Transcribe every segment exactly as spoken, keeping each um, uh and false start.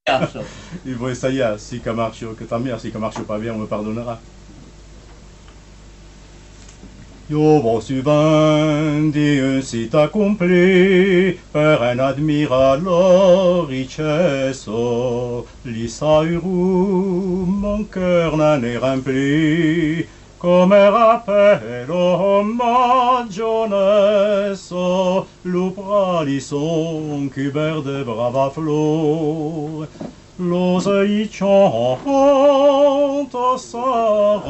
Il faut essayer, si ça marche, que tant mieux, si ça marche pas bien, on me pardonnera. Io vossi vendi un sit accompli per un admiralo ricesso, li sairu mon cœur n'en est rempli, come rappello ma gionesso, l'upra son cuber de brava flor, l'oseille chante sa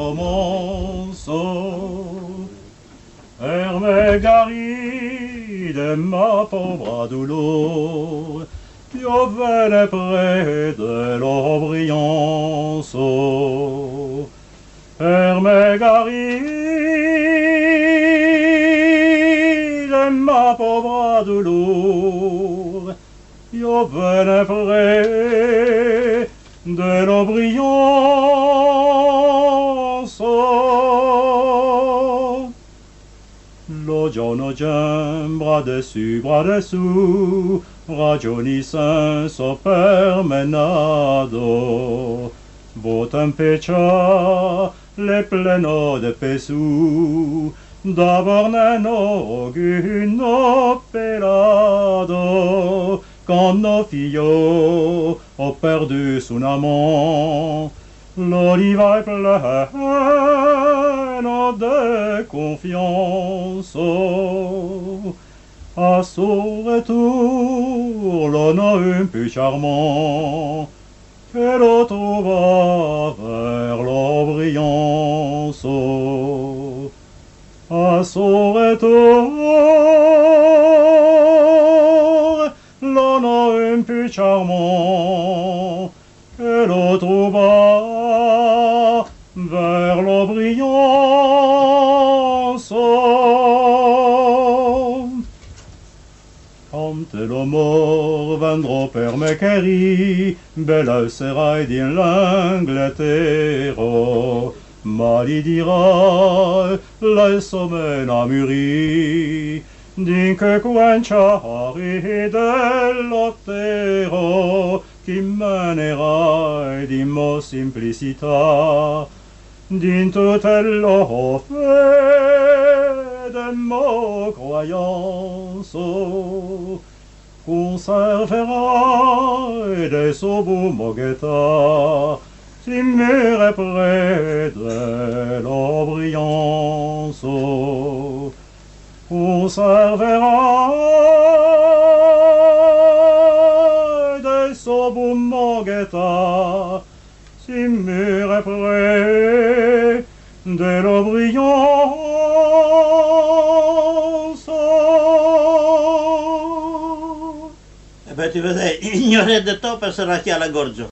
romanzo. Herme garide ma pauvre douleur, io venne près de l'Aubrianceau. Herme garide ma pauvre douleur, io venne près de l'Aubrianceau. Lo giorno già, bras dessus, bras dessous, ragioni senso permenado. Votam pecia, le pleno de pesù, d'abord neno guno pelado, quand nos filles ont perdu son amant, l'oliva est pleine de confiance. À son retour, l'on a un peu charmant, et le trouva vers l'Aubrianceau. À son retour, l'on a un peu charmant, et le trouva vers l'Aubrianceau. Quand lo mort vendrò per me cheri, bella serai din l'Angleterre, ma li dirà la somena mûri, din che quenciari dell'ottero, chi manerai di mo simplicità, din tutte lo fede mo croyance, conserverai de so beau mogueta, si mure près de l'Aubrianceau. Conserverai de so beau mogueta, si mure près de l'Aubrianceau. E poi ti vede, ignorare di to per sarà chi alla gorgio.